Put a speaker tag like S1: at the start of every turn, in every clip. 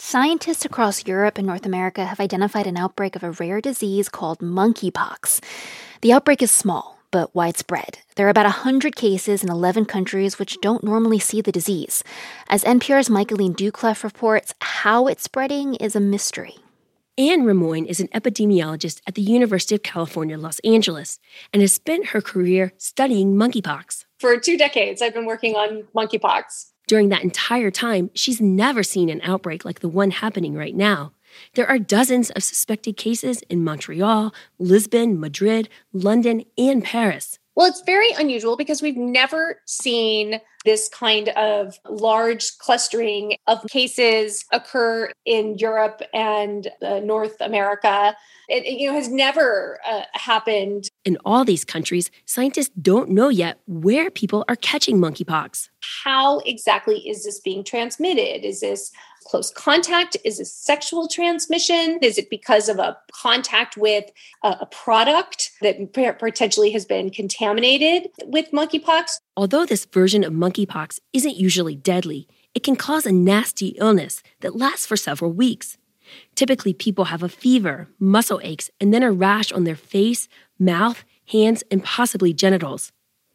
S1: Scientists across Europe and North America have identified an outbreak of a rare disease called monkeypox. The outbreak is small, but widespread. There are about 100 cases in 11 countries which don't normally see the disease. As NPR's Michaeline Doucleff reports, how it's spreading is a mystery.
S2: Anne Remoyne is an epidemiologist at the University of California, Los Angeles, and has spent her career studying monkeypox.
S3: For 2 decades, I've been working on monkeypox.
S2: During that entire time, she's never seen an outbreak like the one happening right now. There are dozens of suspected cases in Montreal, Lisbon, Madrid, London, and Paris.
S3: Well, it's very unusual because we've never seen this kind of large clustering of cases occur in Europe and North America. It has never happened.
S2: In all these countries, scientists don't know yet where people are catching monkeypox.
S3: How exactly is this being transmitted? Is this close contact? Is this sexual transmission? Is it because of a contact with a product that potentially has been contaminated with monkeypox?
S2: Although this version of monkeypox isn't usually deadly, it can cause a nasty illness that lasts for several weeks. Typically, people have a fever, muscle aches, and then a rash on their face, mouth, hands, and possibly genitals.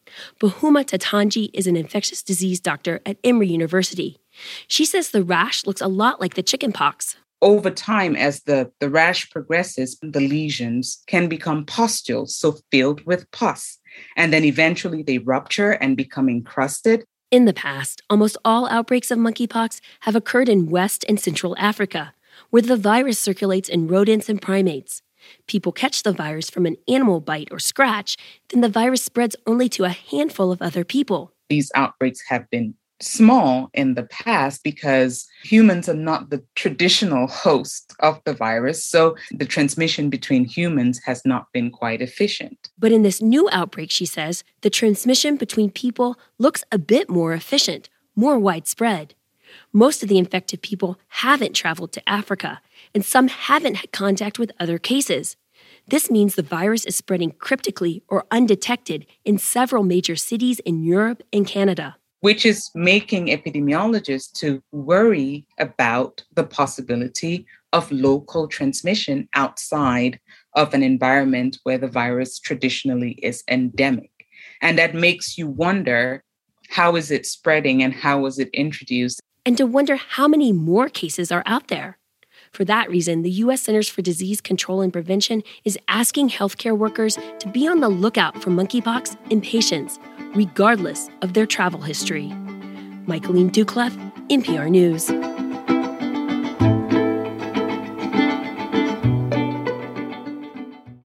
S2: Bahuma Tatanji is an infectious disease doctor at Emory University. She says the rash looks a lot like the chickenpox.
S4: Over time, as the rash progresses, the lesions can become pustules, so filled with pus. And then eventually they rupture and become encrusted.
S2: In the past, almost all outbreaks of monkeypox have occurred in West and Central Africa, where the virus circulates in rodents and primates. People catch the virus from an animal bite or scratch, then the virus spreads only to a handful of other people.
S4: These outbreaks have been small in the past because humans are not the traditional host of the virus, so the transmission between humans has not been quite efficient.
S2: But in this new outbreak, she says, the transmission between people looks a bit more efficient, more widespread. Most of the infected people haven't traveled to Africa, and some haven't had contact with other cases. This means the virus is spreading cryptically or undetected in several major cities in Europe and Canada,
S4: which is making epidemiologists to worry about the possibility of local transmission outside of an environment where the virus traditionally is endemic. And that makes you wonder, how is it spreading and how was it introduced?
S2: And to wonder how many more cases are out there. For that reason, the U.S. Centers for Disease Control and Prevention is asking healthcare workers to be on the lookout for monkeypox in patients, regardless of their travel history. Michaeline Doucleff, NPR News.